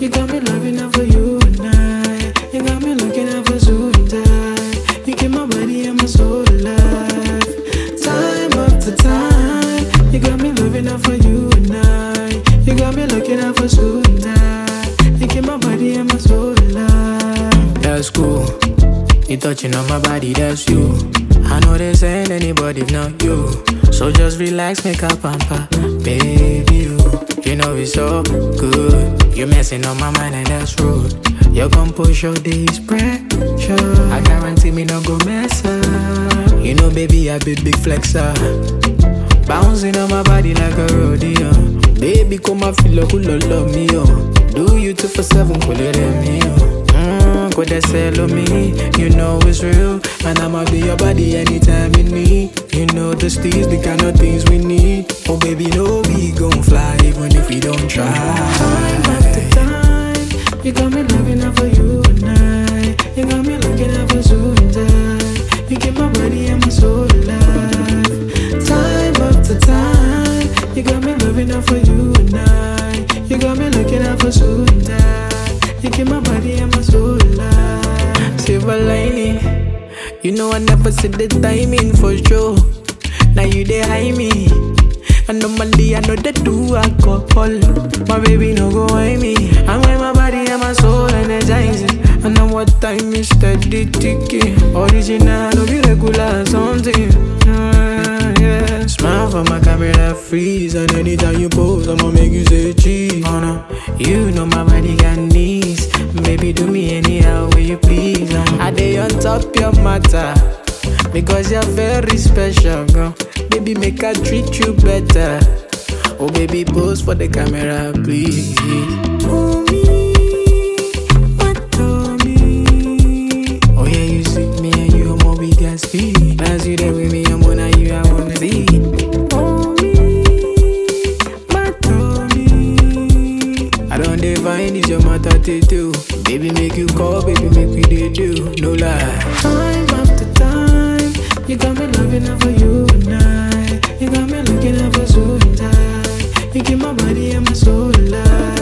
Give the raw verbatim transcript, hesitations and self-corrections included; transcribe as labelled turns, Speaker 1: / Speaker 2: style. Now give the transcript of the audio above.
Speaker 1: You got me loving up for you and I. You got me looking out for suit and tie. You keep my body and my soul alive. Time after time. You got me loving up for you and I. You got me looking out for suit and tie. You keep my body and my soul alive.
Speaker 2: That's cool. You touching on my body, that's you. I know this ain't anybody if not you. So just relax, make a pamper, baby you. You know it's so good. You messing on my mind and that's rude. Your composure days pressure. I guarantee me no go mess up. You know baby I be big flexer. Bouncing on my body like a rodeo. Baby come and feel like you love me oh. Do you two for seven, cool it in me oh. Could they sell on me? You know it's real. And I'ma be your body anytime you need. You know the steez, the kind of things we need. Oh baby, no, we gon' fly even if we don't try.
Speaker 1: Time after time. You got me loving up for you and I. You got me looking out for suit and tie. You keep my body and my soul alive. Time after time. You got me loving up for you and I. You got me looking out for suit and tie. You keep my body and my soul alive.
Speaker 2: Silver lining. You know I never see the timing for sure. Now you they hide me. And normally I know they do alcohol. My baby no go hide me. I'm with my body and my soul energizing. And now what time is steady ticking. Original, no be regular something. Uh, yeah. Smile for my camera freeze. And anytime you pose, I'ma make you say cheese. Oh no, you know my body got knees. Baby do me anyhow will you please. um, I dey on top your matter. Because you're very special, girl. Baby, make I treat you better. Oh, baby, pose for the camera, please.
Speaker 1: Oh, me, what on me?
Speaker 2: Oh, yeah, you see me and you, more we can speak. As you there with me, I'm on you, I wanna see.
Speaker 1: Oh, me, what on me?
Speaker 2: I don't define it's your matter to do. Baby, make you call, baby, make we dey do. No lie.
Speaker 1: Time after time. You got me loving up for you and I. You got me looking up for suit and tie. You keep my body and my soul alive.